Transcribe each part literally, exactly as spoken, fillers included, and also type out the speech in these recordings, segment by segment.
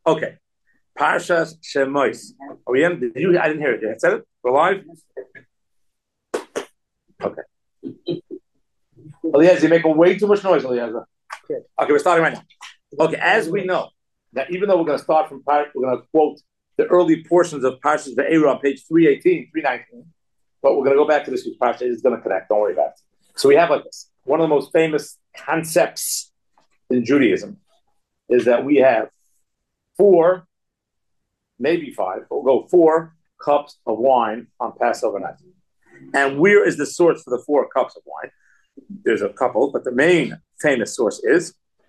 Okay. Parshas Shemois. Are we in? Did you? I didn't hear it. You said it? We're live? Okay. Eliezer, you're making way too much noise, Eliezer. Okay. Okay, we're starting right now. Okay, as we know, that even though we're going to start from, we're going to quote the early portions of Parshas Ve'era on page three eighteen, three nineteen, but we're going to go back to this week's Parsha. It's going to connect. Don't worry about it. So we have like this. One of the most famous concepts in Judaism is that we have four, maybe five, we'll go four cups of wine on Passover night. And where is the source for the four cups of wine? There's a couple, but the main famous source is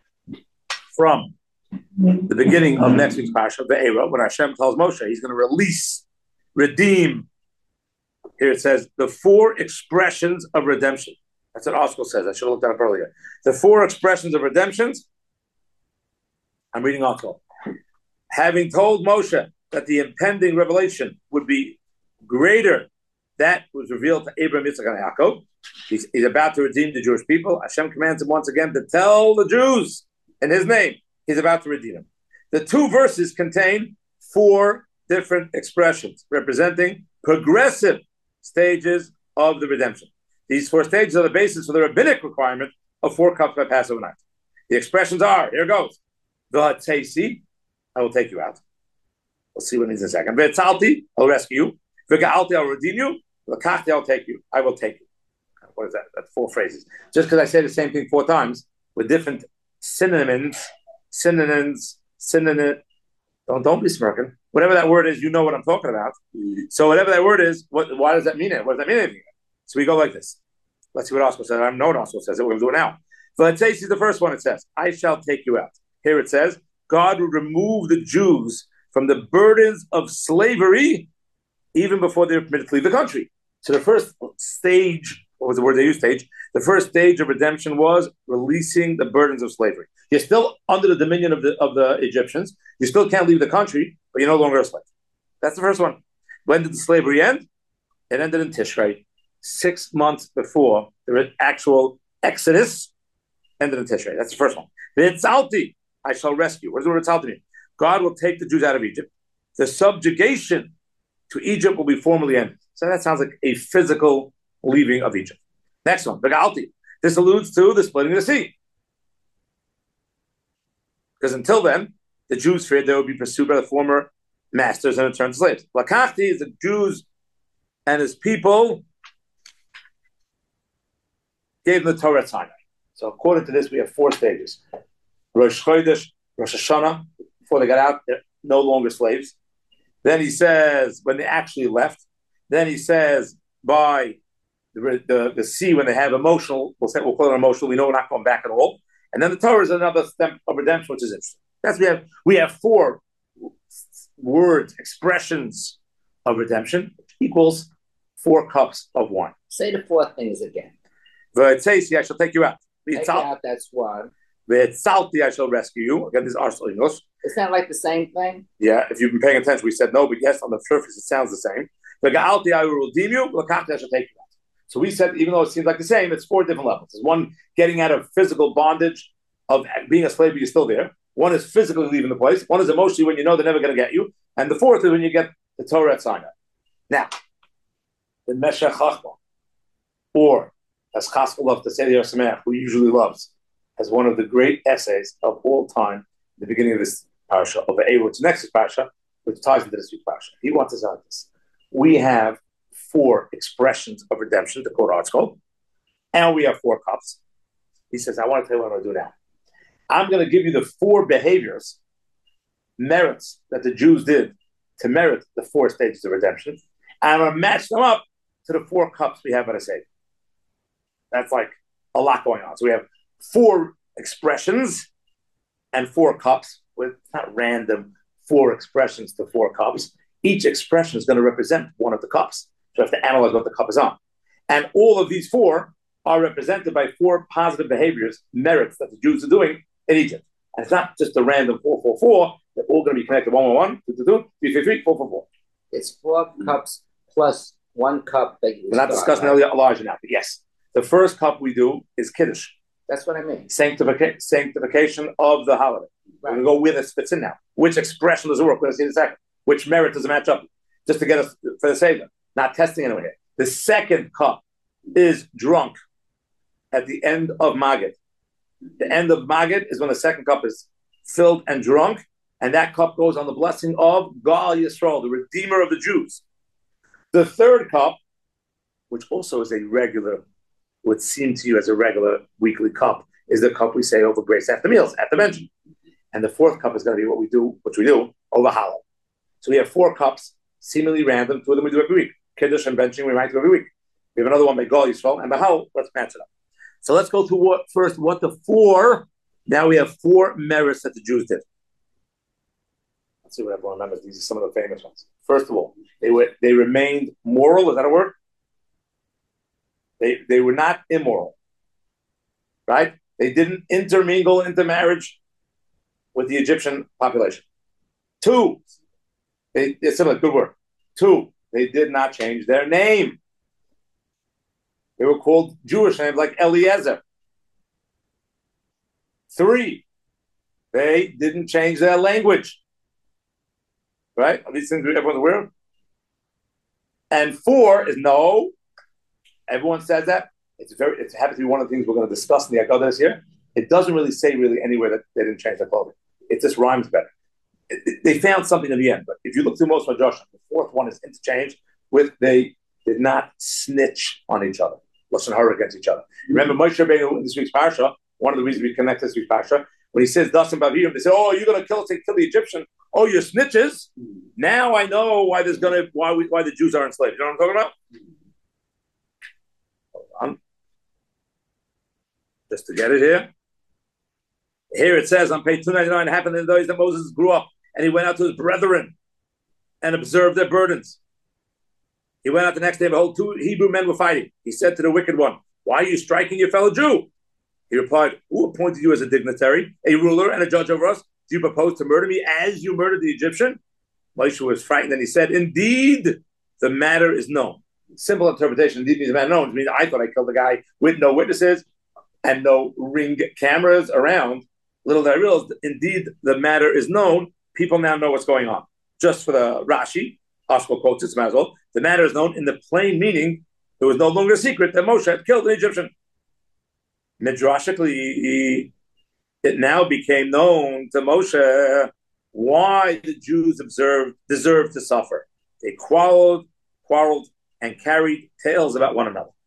from the beginning of next week's Parsha, Ve'era, when Hashem tells Moshe he's going to release, redeem. Here it says, the four expressions of redemption. That's what Oscar says. I should have looked that up earlier. The four expressions of redemptions. I'm reading Oscar. Having told Moshe that the impending revelation would be greater, that was revealed to Abraham, Yitzchak, and Yaakov. He's, he's about to redeem the Jewish people. Hashem commands him once again to tell the Jews in his name he's about to redeem them. The two verses contain four different expressions representing progressive stages of the redemption. These four stages are the basis for the rabbinic requirement of four cups by Passover night. The expressions are, here goes, V'hatzeisi, I will take you out. We'll see what it means in a second. V'etzalti, I'll rescue you. V'ga'alti, I'll redeem you. V'lakachti, I'll take you. I will take you. What is that? That's four phrases. Just because I say the same thing four times with different synonyms, synonyms, synonym. Don't, don't be smirking. Whatever that word is, you know what I'm talking about. So whatever that word is, what, why does that mean it? What does that mean anything? So we go like this. Let's see what Oscar says. I know what Oscar says. We're going to do it now. V'hatzeisi is the first one. It says, I shall take you out. Here it says, God will remove the Jews from the burdens of slavery even before they were permitted to leave the country. So the first stage, what was the word they used, stage? The first stage of redemption was releasing the burdens of slavery. You're still under the dominion of the of the Egyptians. You still can't leave the country, but you're no longer a slave. That's the first one. When did the slavery end? It ended in Tishrei. Six months before the actual Exodus ended in Tishrei. That's the first one. V'etzalti, I shall rescue. What does the word V'etzalti mean? God will take the Jews out of Egypt. The subjugation to Egypt will be formally ended. So that sounds like a physical leaving of Egypt. Next one, V'ga'alti. This alludes to the splitting of the sea. Because until then, the Jews feared they would be pursued by the former masters and returned slaves. Lakachti is the Jews and his people gave them the Torah at Sinai. So according to this, we have four stages. Rosh Chodesh, Rosh Hashanah, before they got out, they're no longer slaves. Then he says, when they actually left. Then he says, by the, the, the sea, when they have emotional, we'll, say, we'll call it emotional, we know we're not going back at all. And then the Torah is another step of redemption, which is interesting. That's we have we have four words, expressions of redemption, which equals four cups of wine. Say the four things again. V'hatzeisi, I shall take you out. Take out, that's one. V'etzalti, I shall rescue you. Again, this is Arsenal English. Isn't that like the same thing? Yeah, if you've been paying attention, we said no, but yes, on the surface it sounds the same. V'ga'alti, I will redeem you. V'lakachti, I shall take you out. So we said, even though it seems like the same, it's four different levels. There's one getting out of physical bondage of being a slave, but you're still there. One is physically leaving the place. One is emotionally when you know they're never going to get you. And the fourth is when you get the Torah at Sinai. Now, the Meshech Chachma, or as Chaskel loves to say, the Yosemite, who usually loves, has one of the great essays of all time, at the beginning of this parasha, of the which next parasha, which ties into this week's parasha. He wants us out this. We have four expressions of redemption, to quote Artschool, and we have four cups. He says, I want to tell you what I'm going to do now. I'm going to give you the four behaviors, merits that the Jews did to merit the four stages of redemption, and I'm going to match them up to the four cups we have at a Seder. That's like a lot going on. So we have four expressions and four cups, with not random four expressions to four cups. Each expression is going to represent one of the cups. So you have to analyze what the cup is on. And all of these four are represented by four positive behaviors, merits that the Jews are doing in Egypt. And it's not just a random four, four, four. They're all going to be connected one, one, one, two, two, two, three, three, three, four, four, four. It's four mm-hmm. cups plus one cup that you We're not discussing right? Elijah now, but yes. The first cup we do is Kiddush. That's what I mean. Sanctification, sanctification of the holiday. We're going to go where this fits in now. Which expression does it work? We're going to see in a second. Which merit does it match up? Just to get us for the Seder. Not testing anyone here. The second cup is drunk at the end of Magid. The end of Magid is when the second cup is filled and drunk, and that cup goes on the blessing of Gal Yisrael, the Redeemer of the Jews. The third cup, which also is a regular, would seem to you as a regular weekly cup, is the cup we say over grace after meals, at the mention. And the fourth cup is going to be what we do, which we do, over Halal. So we have four cups, seemingly random. Two of them we do every week. Kiddush and benching we might do every week. We have another one by Gal Yisrael, and by Halal, let's match it up. So let's go through what, first what the four, now we have four merits that the Jews did. Let's see what everyone remembers. These are some of the famous ones. First of all, they were they remained moral. Is that a word? They they were not immoral, right? They didn't intermingle into marriage with the Egyptian population. Two, they it's similar, good word. Two, they did not change their name. They were called Jewish names like Eliezer. Three, they didn't change their language. Right? Are these things everyone's aware of? And four is no. Everyone says that. It's very. It happens to be one of the things we're going to discuss in the Haggadah this year. It doesn't really say really anywhere that they didn't change their clothing. It just rhymes better. It, it, they found something in the end, but if you look through most of Joshua, the fourth one is interchanged with they did not snitch on each other, lashon hara against each other. Remember Moshe Rabbeinu in this week's parsha. One of the reasons we connect this week's parsha when he says Dasim Bavirim, they say, "Oh, you're going to kill us and kill the Egyptian. Oh, you're snitches. Now I know why there's going to why we why the Jews are enslaved." You know what I'm talking about? Hold on. Just to get it here. Here it says on page two ninety-nine, it happened in the days that Moses grew up and he went out to his brethren and observed their burdens. He went out the next day, behold, two Hebrew men were fighting. He said to the wicked one, "Why are you striking your fellow Jew?" He replied, "Who appointed you as a dignitary, a ruler, and a judge over us? Do you propose to murder me as you murdered the Egyptian?" Moshe was frightened and he said, "Indeed, the matter is known." Simple interpretation, indeed means the matter known. It means I thought I killed the guy with no witnesses and no ring cameras around. Little did I realize, indeed, the matter is known. People now know what's going on. Just for the Rashi, Oscar quotes it, might as well. The matter is known in the plain meaning. It was no longer a secret that Moshe had killed an Egyptian. Midrashically, it now became known to Moshe why the Jews observed deserved to suffer. They quarreled, quarreled, and carried tales about one another.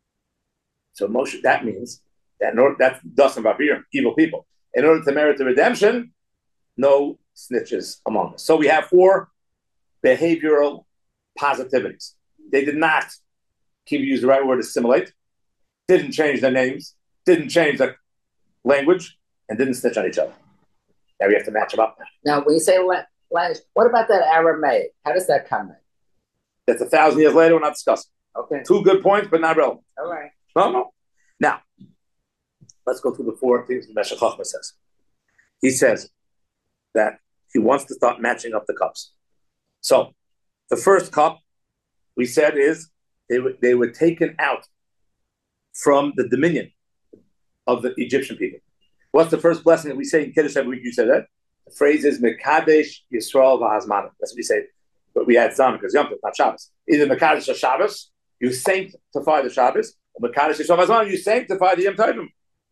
So Moshe, that means that in order, that's Dasim Bavirim, evil people. In order to merit the redemption, no snitches among us. So we have four behavioral positivities. They did not, keep use the right word, assimilate, didn't change their names, didn't change their language, and didn't snitch on each other. Now we have to match them up. Now, when you say language, what about that Aramaic? How does that come in? That's a thousand years later. We're not discussing. Okay. Two good points, but not relevant. All right. No, no. Now, let's go through the four things the Meshech Chochmah says. He says that he wants to start matching up the cups. So, the first cup, we said, is they were, they were taken out from the dominion of the Egyptian people. What's the first blessing that we say in Kiddush every week? You said that. The phrase is Mekadesh Yisrael v'Hazmanah. That's what we say. But we had Zam because Yom Tov, not Shabbos. Either Mekadesh or Shabbos, you sanctify the Shabbos, or Mekadesh Yisrael v'Hazmanah, you sanctify the Yom Tovim.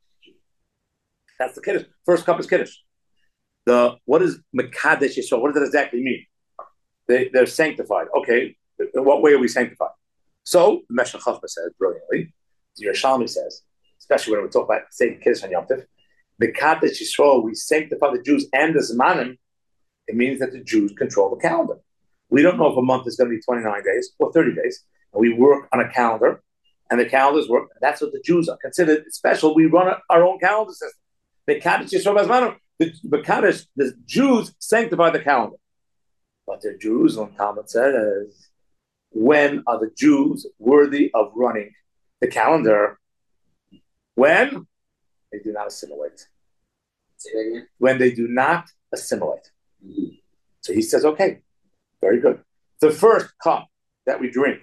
That's the Kiddush. First cup is Kiddush. The what is Mekadesh Yisrael? What does that exactly mean? They, they're sanctified. Okay, in what way are we sanctified? So, the Meshech Chochmah says brilliantly, the Yerushalmi says, especially when we talk about saying Kiddush on Yom Tov, Mekadesh Yisrael, we sanctify the Jews and the Zmanim. It means that the Jews control the calendar. We don't know if a month is going to be twenty-nine days or thirty days. And we work on a calendar, and the calendars work. That's what the Jews are considered special. We run our own calendar system. Mekadesh Yisrael Zmanim. The Mekadesh, the Jews sanctify the calendar. But the Jerusalem Talmud says, when are the Jews worthy of running the calendar? When they do not assimilate. When they do not assimilate. Mm-hmm. So he says, okay, very good. The first cup that we drink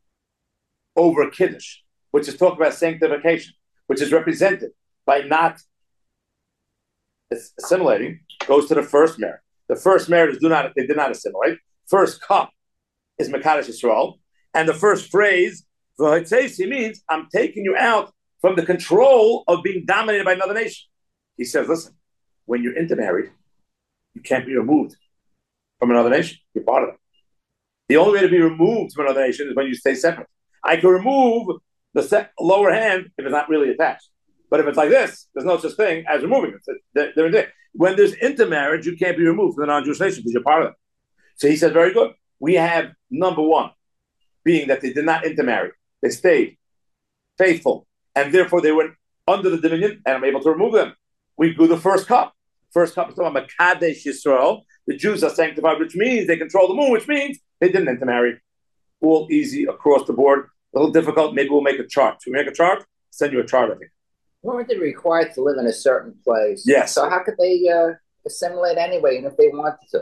over Kiddush, which is talking about sanctification, which is represented by not it's assimilating, goes to the first merit. The first merit is do not they did not assimilate. First cup is Mekadosh Yisrael, and the first phrase v'hotzesi means I'm taking you out from the control of being dominated by another nation. He says, listen, when you're intermarried, you can't be removed from another nation. You're part of it. The only way to be removed from another nation is when you stay separate. I can remove the sec- lower hand if it's not really attached. But if it's like this, there's no such thing as removing it. They're, they're, they're, when there's intermarriage, you can't be removed from the non-Jewish nation because you're part of it. So he says, very good. We have number one, being that they did not intermarry. They stayed faithful. And therefore they went under the dominion, and I'm able to remove them. We do the first cup. First cup is talking about Mekadesh Yisrael. The Jews are sanctified, which means they control the moon, which means they didn't intermarry. All easy across the board. A little difficult. Maybe we'll make a chart. Should we make a chart? Send you a chart, I think. Weren't they required to live in a certain place? Yes. So how could they uh, assimilate anyway, and if they wanted to?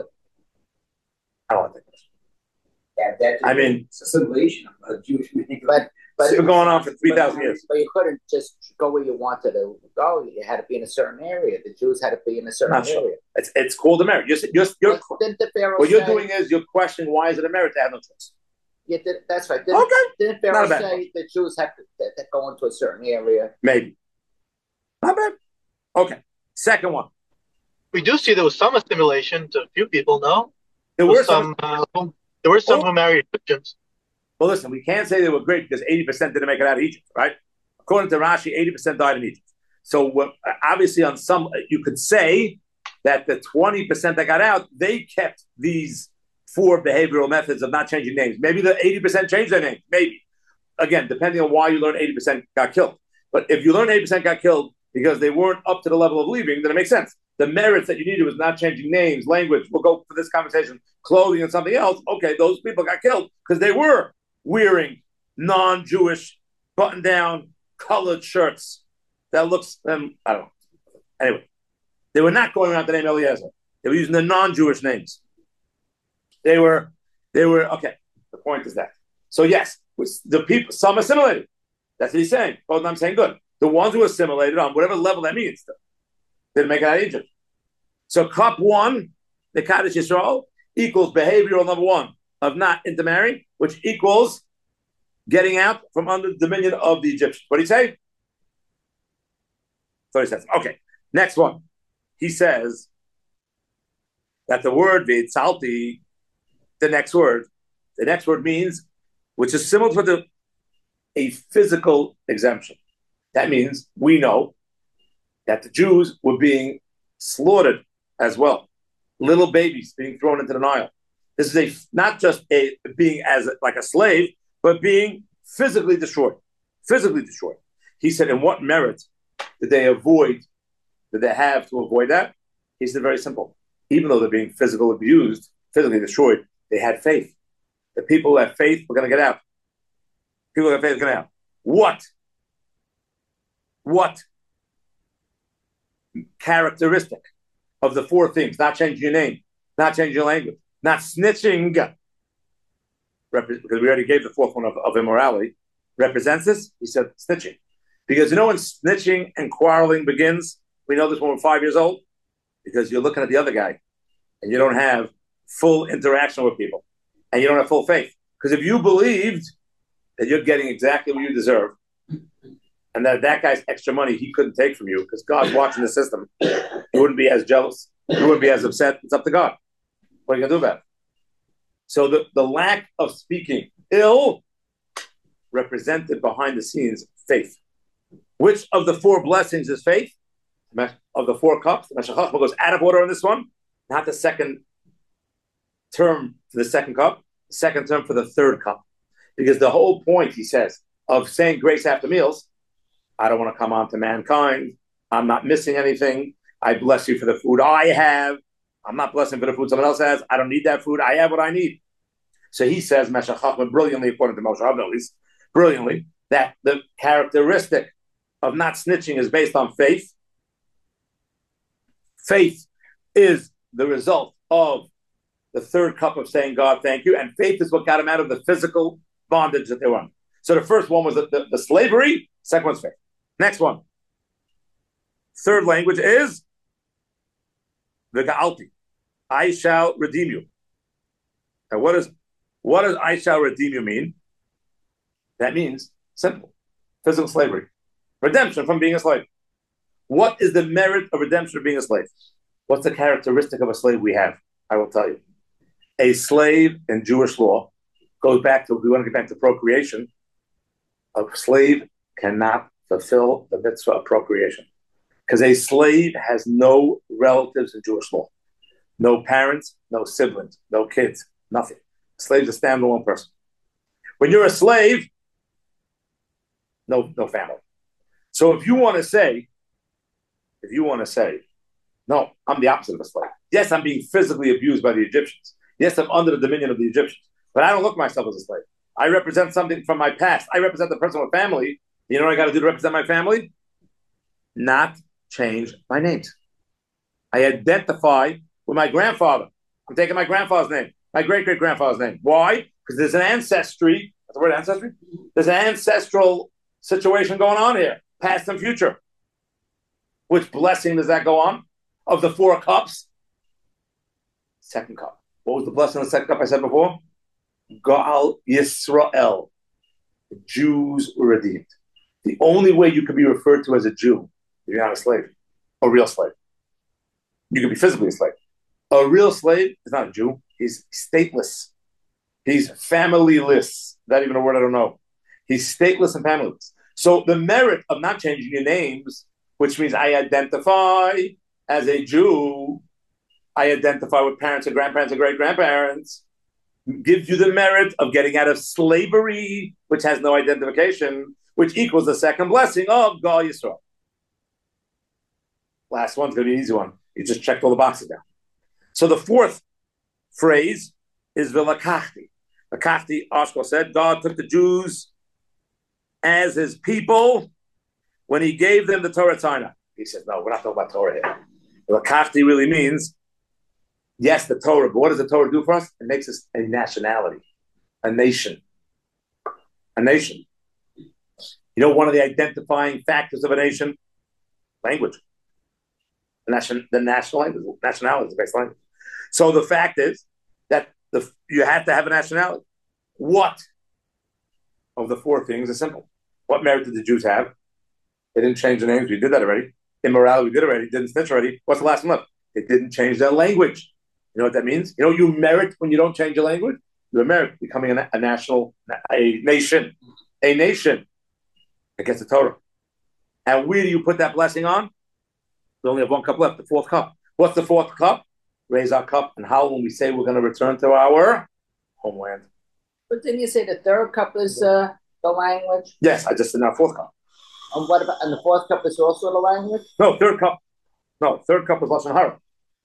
I don't think that. that I mean, assimilation of Jewish people. But but it's been going on for three thousand years. But you couldn't just go where you wanted to go. You had to be in a certain area. The Jews had to be in a certain Not area. sure. It's it's called a merit. You're, you're, you're, didn't the Pharaoh what you're say, doing is you're questioning why is it a merit to have no choice. Yeah, did, that's right. Didn't, okay. Didn't Pharaoh say the Jews have to, to, to go into a certain area? Maybe. Not bad. Okay. Second one. We do see there was some assimilation to a few people, no? There, there were some. some uh, there were some oh. who married Egyptians. Well, listen, we can't say they were great because eighty percent didn't make it out of Egypt, right? According to Rashi, eighty percent died in Egypt. So uh, obviously on some, you could say that the twenty percent that got out, they kept these four behavioral methods of not changing names. Maybe the eighty percent changed their names, maybe. Again, depending on why you learn eighty percent got killed. But if you learn eighty percent got killed because they weren't up to the level of leaving, then it makes sense. The merits that you needed was not changing names, language. We'll go for this conversation, clothing and something else. Okay, those people got killed because they were wearing non-Jewish button-down colored shirts. That looks, um, I don't know. Anyway, they were not going around the name Eliezer. They were using the non-Jewish names. They were, they were, okay, the point is that. So yes, the people, some assimilated. That's what he's saying. Both I'm saying good. The ones who assimilated on whatever level that means, didn't make it out of Egypt. So cup one, the Kaddish Yisrael, equals behavioral number one of not intermarrying, which equals getting out from under the dominion of the Egyptians. What did he say? thirty cents. Okay, next one. He says that the word V'tzalti, the next word, the next word means, which is similar to the, a physical exemption. That means we know that the Jews were being slaughtered as well. Little babies being thrown into the Nile. This is a not just a being as a, like a slave, but being physically destroyed. Physically destroyed. He said, in what merit did they avoid, did they have to avoid that? He said, very simple. Even though they're being physically abused, physically destroyed, they had faith. The people who have faith were going to get out. People who have faith are going to get out. What? What characteristic of the four things, not changing your name, not changing your language, not snitching, because we already gave the fourth one of, of immorality, represents this? He said snitching. Because you know when snitching and quarreling begins, we know this when we're five years old, because you're looking at the other guy and you don't have full interaction with people and you don't have full faith. Because if you believed that you're getting exactly what you deserve and that that guy's extra money he couldn't take from you because God's watching the system, you wouldn't be as jealous, you wouldn't be as upset. It's up to God. What are you going to do about it? So the, the lack of speaking ill represented behind the scenes faith. Which of the four blessings is faith? Of the four cups, the Meshech Chochmah goes out of order on this one, not the second term for the second cup, the second term for the third cup. Because the whole point, he says, of saying grace after meals, I don't want to come on to mankind. I'm not missing anything. I bless you for the food I have. I'm not blessing for the food someone else has. I don't need that food. I have what I need. So he says, Meshech Chochmah, brilliantly, according to Moshe Rabbeinu, at least, brilliantly, that the characteristic of not snitching is based on faith. Faith is the result of the third cup of saying, God, thank you. And faith is what got him out of the physical bondage that they were in. So the first one was the, the, the slavery. Second one's faith. Next one. Third language is v'ga'alti. I shall redeem you. And what is what does I shall redeem you mean? That means simple, physical slavery, redemption from being a slave. What is the merit of redemption of being a slave? What's the characteristic of a slave we have? I will tell you. A slave in Jewish law goes back to, if we want to get back to procreation, a slave cannot fulfill the mitzvah of procreation. Because a slave has no relatives in Jewish law. No parents, no siblings, no kids, nothing. A slave is a standalone person. When you're a slave, no, no family. So if you want to say, if you want to say, no, I'm the opposite of a slave. Yes, I'm being physically abused by the Egyptians. Yes, I'm under the dominion of the Egyptians. But I don't look myself as a slave. I represent something from my past. I represent the person with family. You know what I got to do to represent my family? Not change my names. I identify with my grandfather. I'm taking my grandfather's name, my great-great-grandfather's name. Why? Because there's an ancestry. That's the word ancestry? There's an ancestral situation going on here, past and future. Which blessing does that go on? Of the four cups? Second cup. What was the blessing of the second cup I said before? Gal Yisrael. The Jews were redeemed. The only way you could be referred to as a Jew, if you're not a slave, a real slave. You could be physically a slave. A real slave is not a Jew. He's stateless. He's familyless. Not even a word I don't know. He's stateless and familyless. So the merit of not changing your names, which means I identify as a Jew, I identify with parents and grandparents and great-grandparents, gives you the merit of getting out of slavery, which has no identification, which equals the second blessing of Gal Yisrael. Last one's going to be an easy one. You just checked all the boxes down. So the fourth phrase is V'lakachti. Lakachti, Ashkel said, God took the Jews as his people when he gave them the Torah Sinai. He says, no, we're not talking about Torah here. Lakachti really means, yes, the Torah, but what does the Torah do for us? It makes us a nationality, a nation. A nation. You know, one of the identifying factors of a nation? Language. The, nation, the national language. Nationality is the best language. So the fact is that the, you have to have a nationality. What of the four things is simple? What merit did the Jews have? They didn't change their names. We did that already. Immorality, we did already. Didn't snitch already. What's the last one left? They didn't change their language. You know what that means? You know, you merit when you don't change your language. You merit becoming a, a national, a nation, a nation against the Torah. And where do you put that blessing on? We only have one cup left, the fourth cup. What's the fourth cup? Raise our cup and howl when we say we're going to return to our homeland. But didn't you say the third cup is uh, the language? Yes, I just said our fourth cup. And what about? And the fourth cup is also the language? No, third cup. No, third cup was Lashon Hara.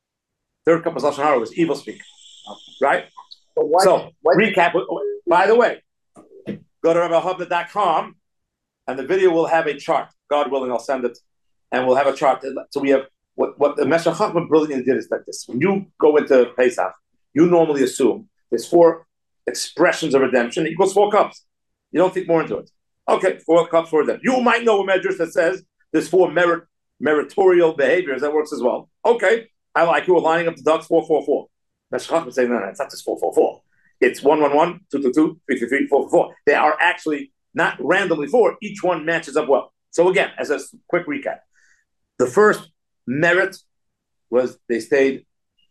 Third cup was Lashon Hara, was evil speak. Right? But what, so, what, recap. By the way, go to Rabbi Hubner dot com and the video will have a chart. God willing, I'll send it. And we'll have a chart. So we have, what, what the Meshech Chochmah brilliantly did is like this. When you go into Pesach, you normally assume there's four expressions of redemption equals four cups. You don't think more into it. Okay, four cups for redemption. You might know a medrash that says there's four merit, meritorial behaviors. That works as well. Okay, I like you. We're lining up the ducks, four, four, four. Meshech Chochmah saying, no, no, it's not just four, four, four. It's one, one, one, two, two, two, three, three, three, four, four, four. They are actually not randomly four. Each one matches up well. So again, as a quick recap, the first merit was they stayed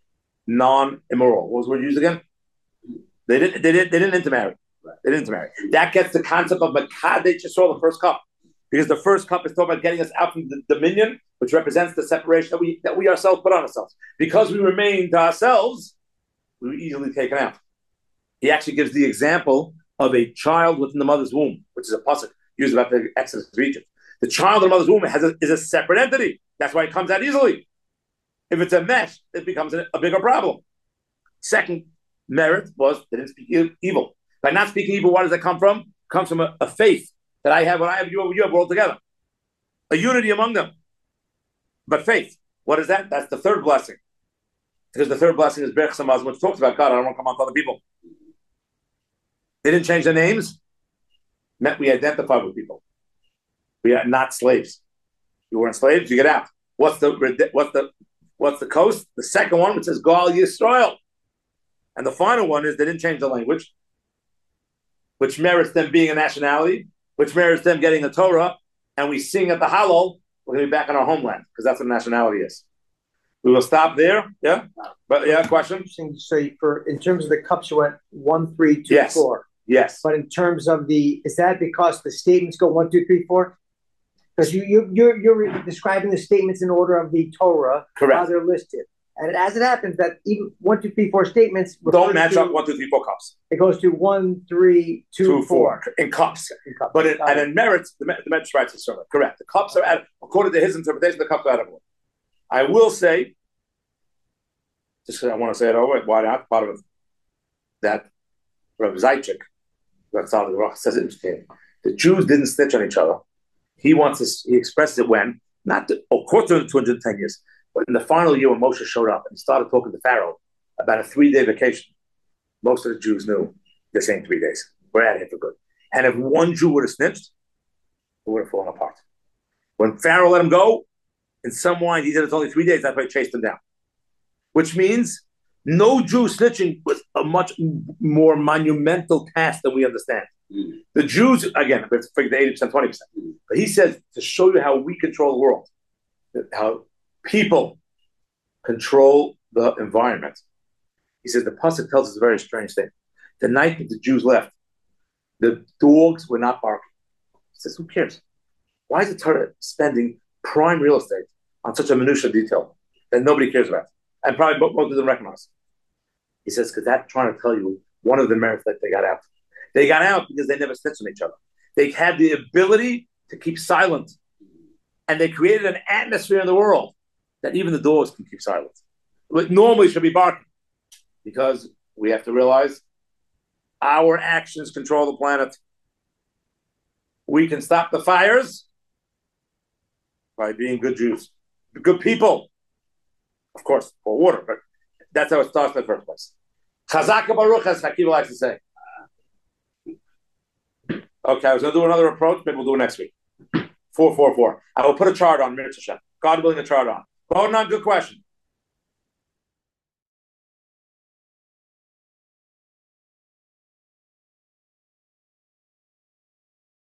non-immoral. What was the word used again? They didn't. They didn't. They didn't intermarry. They didn't intermarry. That gets the concept of Makadei Yisrael, the first cup, because the first cup is talking about getting us out from the dominion, which represents the separation that we that we ourselves put on ourselves. Because we remain to ourselves, we were easily taken out. He actually gives the example of a child within the mother's womb, which is a pasuk used about the Exodus of Egypt. The child in the mother's womb has a, is a separate entity. That's why it comes out easily. If it's a mesh, it becomes a, a bigger problem. Second merit was they didn't speak evil. By not speaking evil, where does that come from? It comes from a, a faith that I have, what I have, you have, you have, we're all together. A unity among them. But faith, what is that? That's the third blessing. Because the third blessing is Berach Samaz, which talks about God. I don't want to come on to other people. They didn't change their names. Meant we identify with people. We are not slaves. You weren't slaves, you get out. What's the what's the What's the coast? The second one, which says Gal Yisrael. And the final one is they didn't change the language, which merits them being a nationality, which merits them getting a Torah, and we sing at the Hallel, we're going to be back in our homeland, because that's what nationality is. We will stop there, yeah? But yeah, question? So for in terms of the cups, you went one, three, two, yes. four. Yes. But in terms of the, is that because the statements go one, two, three, four? Because you, you, you're you're describing the statements in order of the Torah, correct? How they're listed, and as it happens that even one, two, three, four statements don't match to, up one, two, three, four cups. It goes to one, three, two, two four. four in cups. In cups. But in, and in merits, the the Medrash writes it similar. Correct. The cups are out, according to his interpretation. The cups are out of order. I will say, just I want to say it over. Why not? Part of it that Rav Zaychik, says it interesting. The Jews didn't snitch on each other. He wants this, he expressed it when, not the, of course, during two hundred ten years, but in the final year when Moshe showed up and he started talking to Pharaoh about a three-day vacation, most of the Jews knew this ain't three days. We're out of here for good. And if one Jew would have snitched, it would have fallen apart. When Pharaoh let him go, in some wine, he said it's only three days, that's why he chased him down. Which means no Jew snitching was a much more monumental task than we understand. Mm. The Jews, again, we have to figure the eighty percent, twenty percent. Mm. But he says to show you how we control the world, how people control the environment. He says the Pasuk tells us a very strange thing. The night that the Jews left, the dogs were not barking. He says, who cares? Why is the Torah spending prime real estate on such a minutiae detail that nobody cares about? And probably most of them recognize. He says, because that's trying to tell you one of the merits that they got out. They got out because they never snitched on each other. They had the ability to keep silent. And they created an atmosphere in the world that even the dogs can keep silent. But normally should be barking. Because we have to realize our actions control the planet. We can stop the fires by being good Jews. Good people. Of course, for water, but that's how it starts in the first place. Chazaka Baruch, as Hakiva likes to say. Okay, I was going to do another approach. Maybe we'll do it next week. Four, four, four. I will put a chart on, Mir Hashem. God willing, a chart on. Hold on, good question.